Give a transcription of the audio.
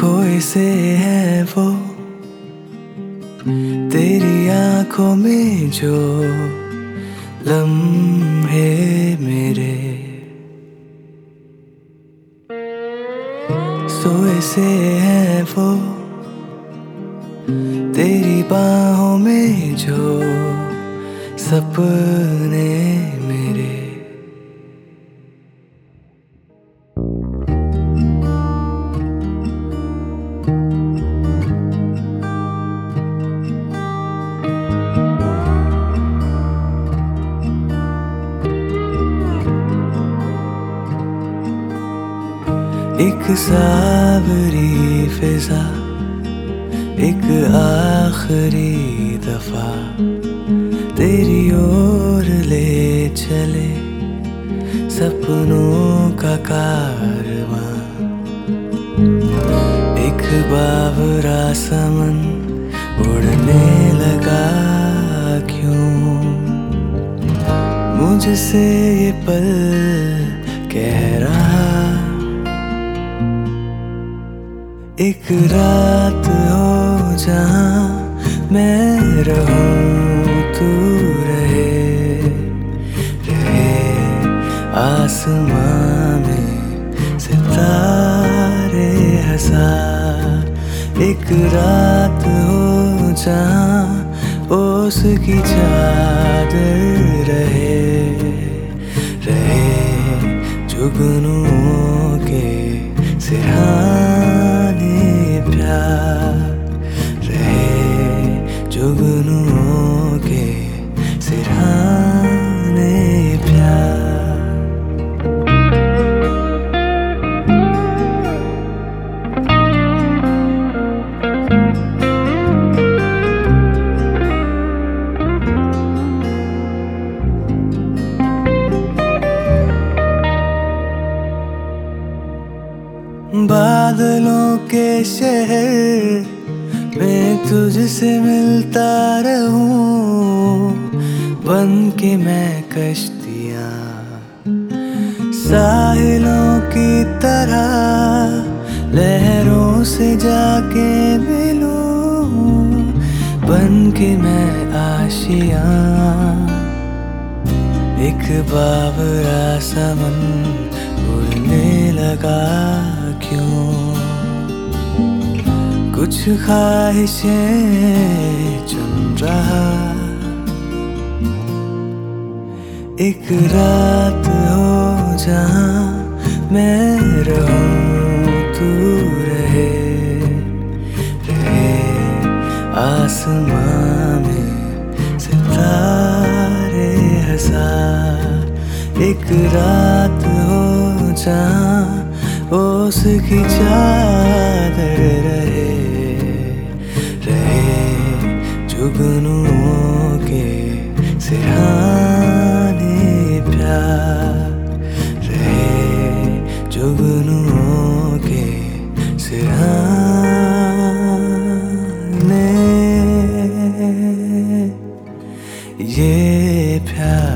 खोए से है वो तेरी आंखों में जो लम्हे मेरे, सोए से है वो तेरी बाहों में जो सपने मेरे। एक सावरी फिजा, एक आखिरी दफा तेरी ओर ले चले सपनों का कारवां। एक बावरा समन उड़ने लगा क्यों, मुझसे ये पल कह रहा एक रात हो जहां मैं रहूं तू रहे, आसमां में सितारे हजार। एक रात हो जहां ओस की चादर रहे जुगनुओं के सिरहाने प्यार रहे, जुगनुओं के सिरहाने प्यार। बादलों के शहर में तुझसे मिलता रहूं, बन के मैं कश्तियां साहिलों की तरह लहरों से जाके मिलूं, बन के मैं आशियां। एक बावरा समन उड़ने लगा क्यों, कुछ ख्वाहिशें चुन रहा। एक रात हो जहां मैं रहूं तू रहे, आसमां में सितारे हजार। एक रात हो जहां ओस की चादर रहे जुगनुओं के सिरहाने प्यार रहे, जुगनुओं के सिरहाने ये प्यार।